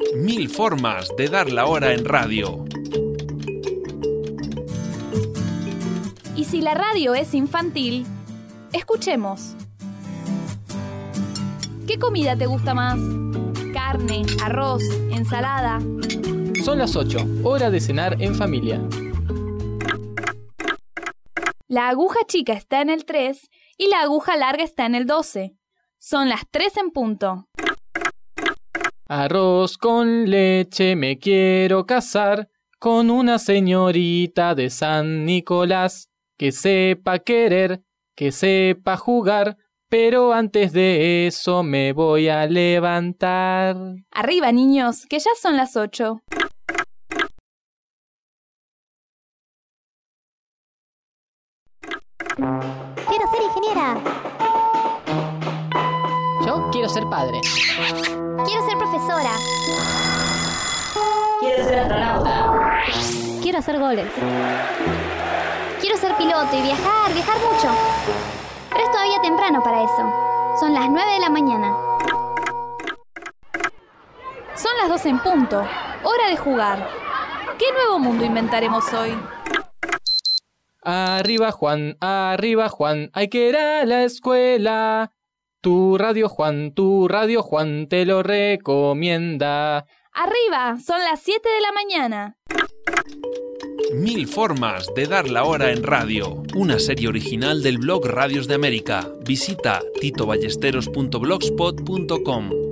Mil formas de dar la hora en radio. Y si la radio es infantil, escuchemos. ¿Qué comida te gusta más? ¿Carne, arroz, ensalada? Son las 8, hora de cenar en familia. La aguja chica está en el 3 y la aguja larga está en el 12. Son las 3 en punto. Arroz con leche me quiero casar con una señorita de San Nicolás que sepa querer, que sepa jugar, pero antes de eso me voy a levantar. Arriba, niños, que ya son las 8. Quiero ser ingeniera. Yo quiero ser padre. Quiero ser profesora. Quiero ser astronauta. Quiero hacer goles. Quiero ser piloto y viajar mucho. Pero es todavía temprano para eso. Son las 9 de la mañana. Son las 12 en punto. Hora de jugar. ¿Qué nuevo mundo inventaremos hoy? Arriba Juan, hay que ir a la escuela. Tu radio Juan te lo recomienda. Arriba, son las 7 de la mañana. Mil formas de dar la hora en radio. Una serie original del blog Radios de América. Visita titoballesteros.blogspot.com.